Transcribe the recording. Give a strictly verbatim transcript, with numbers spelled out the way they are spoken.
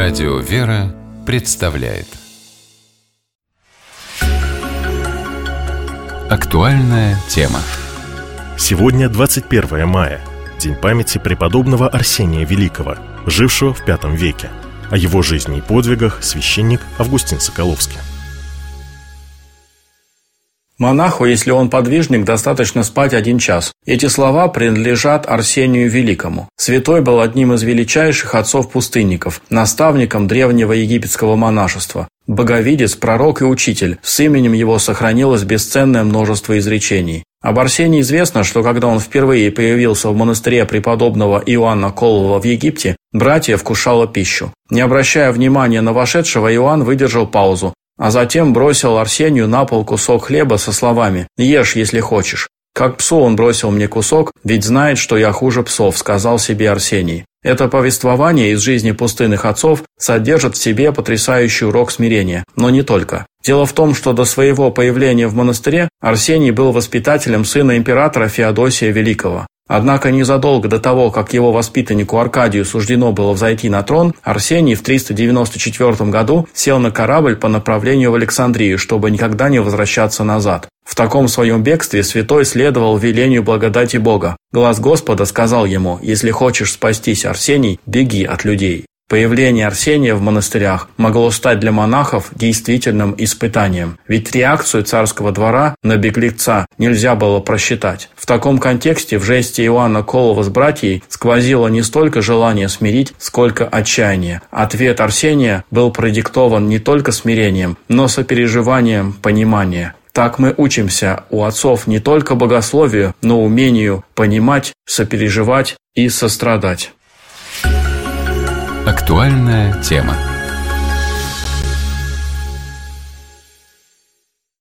Радио «Вера» представляет актуальная тема. Сегодня двадцать первое мая, день памяти преподобного Арсения Великого, жившего в пятом веке. О его жизни и подвигах священник Августин Соколовский. Монаху, если он подвижник, достаточно спать один час. Эти слова принадлежат Арсению Великому. Святой был одним из величайших отцов-пустынников, наставником древнего египетского монашества. Боговидец, пророк и учитель, с именем его сохранилось бесценное множество изречений. Об Арсении известно, что когда он впервые появился в монастыре преподобного Иоанна Колова в Египте, братья вкушало пищу. Не обращая внимания на вошедшего, Иоанн выдержал паузу, а затем бросил Арсению на пол кусок хлеба со словами «Ешь, если хочешь». «Как псу он бросил мне кусок, ведь знает, что я хуже псов», — сказал себе Арсений. Это повествование из жизни пустынных отцов содержит в себе потрясающий урок смирения, но не только. Дело в том, что до своего появления в монастыре Арсений был воспитателем сына императора Феодосия Великого. Однако незадолго до того, как его воспитаннику Аркадию суждено было взойти на трон, Арсений в триста девяносто четвёртом году сел на корабль по направлению в Александрию, чтобы никогда не возвращаться назад. В таком своем бегстве святой следовал велению благодати Бога. Глаз Господа сказал ему: «Если хочешь спастись, Арсений, беги от людей». Появление Арсения в монастырях могло стать для монахов действительным испытанием, ведь реакцию царского двора на беглеца нельзя было просчитать. В таком контексте в жесте Иоанна Колова с братьей сквозило не столько желание смирить, сколько отчаяние. Ответ Арсения был продиктован не только смирением, но сопереживанием понимания. Так мы учимся у отцов не только богословию, но умению понимать, сопереживать и сострадать. Актуальная тема.